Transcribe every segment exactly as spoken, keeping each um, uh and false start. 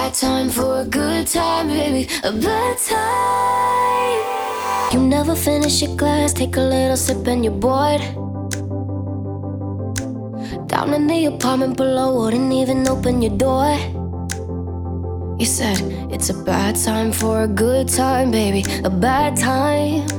bad time for a good time, baby. A bad time. You never finish your glass, take a little sip and you're bored. Down in the apartment below, wouldn't even open your door. You said it's a bad time for a good time, baby. A bad time.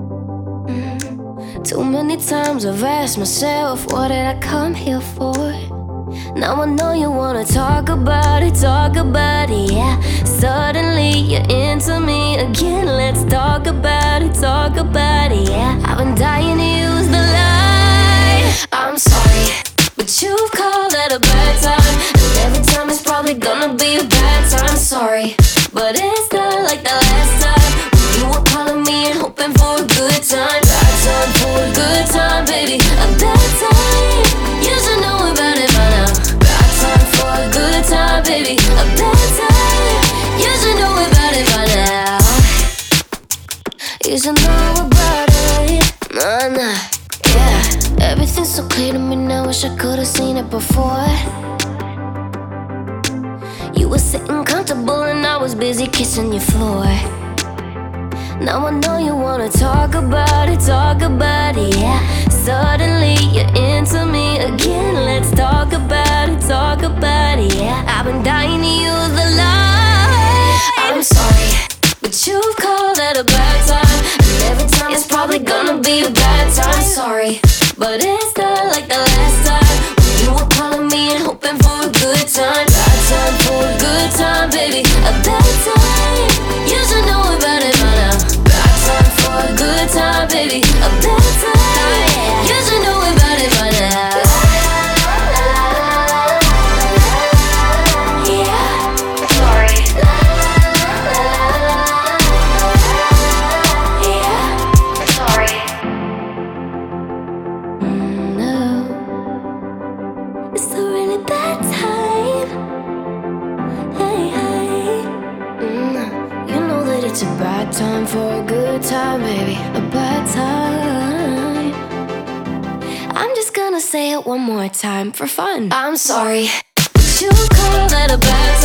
mm. Too many times I've asked myself, what did I come here for? Now I know you wanna talk about it, talk about it, yeah. Suddenly you're into me again. Let's talk about it, talk about it, yeah. I've been dying to use the line. I'm sorry, but you've called it a bad time, and every time it's probably gonna be a bad time. Sorry, but it's not like the last time when you were calling me and hoping for a good time. Bad time for a good time, baby. A bad time. You should know about it by now. Bad time for a good time, baby. A bad time. You should know about it by now. You should know about it. Nah, nah. Yeah, everything's so clear to me now. Wish I could've seen it before. You were sitting comfortable and I was busy kissing your floor. Now I know you wanna talk about it, talk about it, yeah. Suddenly you're into me again. Let's talk about it, talk about it, yeah. I've been dying to use the line. I'm sorry, but you've called it a bad time, and every time it's probably gonna be a bad time. Sorry, but it's not like the last time when you were calling me and hoping for a good time. Bad time for a good time, baby. A bad time. You should know about it by now. Bad time for a good time, baby. A bad time. You should know about it by now. Yeah, sorry. Yeah, sorry. Mm, no, it's a really bad time. Hey, hey. Mm, you know that it's a bad time for a good time, baby. A bad time. I'm just gonna say it one more time for fun. I'm sorry, but you call that a bad time.